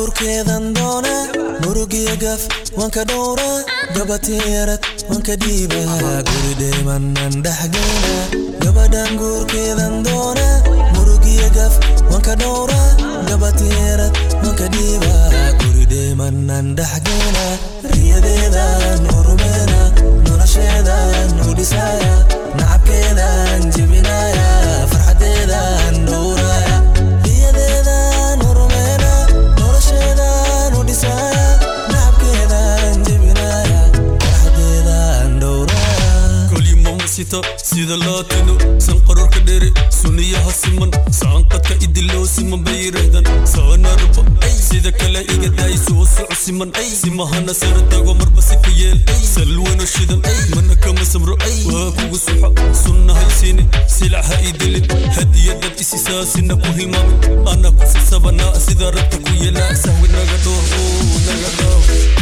guurkeedan doona murugiya gaf wanka dhowra gabateerad wanka dhiiba guridheemanan dhaxgeena gabadan guurkeedan doona murugiya gaf wanka dhowra gabateerad wanka dhiiba guridheemanan dhaxgeena riyadeedan urumeena nolosheedan udhisaya nacabkeedan jebinaya farxadeedan dhowraya riyadeedan urumeena nolosheedan udhisaya nacabkeedan jebinaya farxadeedan dhowraya kolimo masita sida laatino san qarorka dheere suniyaha siman saanqadka idiloo siman bay yirahdan saanarba sida kale iga daayso siman simahana sare tago marba si ku yeel salwano shidan mana kama samro waa kugu suxa sunna haysiini silaha idilin hadiyadad isisaasina ku hilmaami ana ku sasabana sida rabta ku yeela sahwi naga dhoo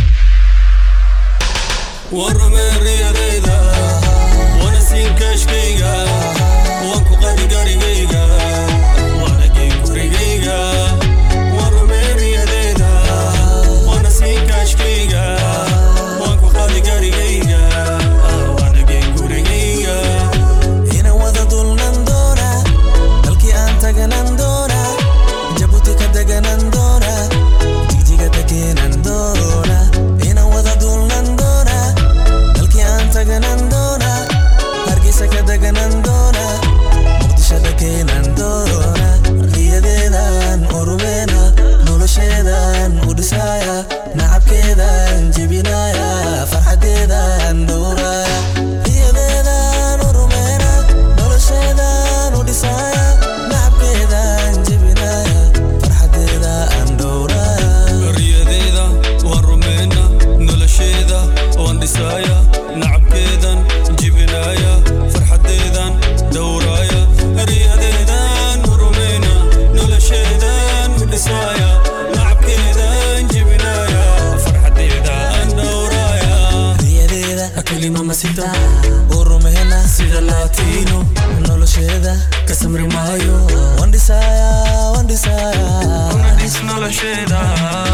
warmeeriyadayda wana siin kashkayga waan ku qadi garigayga wana gey gurigayga warmeeriyadayda wana siin kashkayga waan ku qadi garigayga wana gey gurigayga ina wada dulnan doona dalkii aan taganan doona jabuuti ka deganan doona jigjiga degeenan doona ina wada dulnan doona dalkii aan taganan doona hargeysa ka deganan doona muqdisho degeenan doona riyadeedan urumeena nolosheedan udhisaya nacabkeedan jebinaya farxadeedan dhowraya riyadeedan urumeena nolosheedan udhisaya nacabkeedan jebinaya farxadeedan dhowraya riyadeeda waan rumeena nolosheeda waan dhisaya nacabkeedan jibinaya farxadeedan dhowraya riyadeedan rumeena nolosheedan dhisaya nacabkeedan jibinaya farxadeedan dhowraya riyadeeda kelima masita urumeena sida latino nolosheeda ka samri maayo waan dhisaya nolosheeda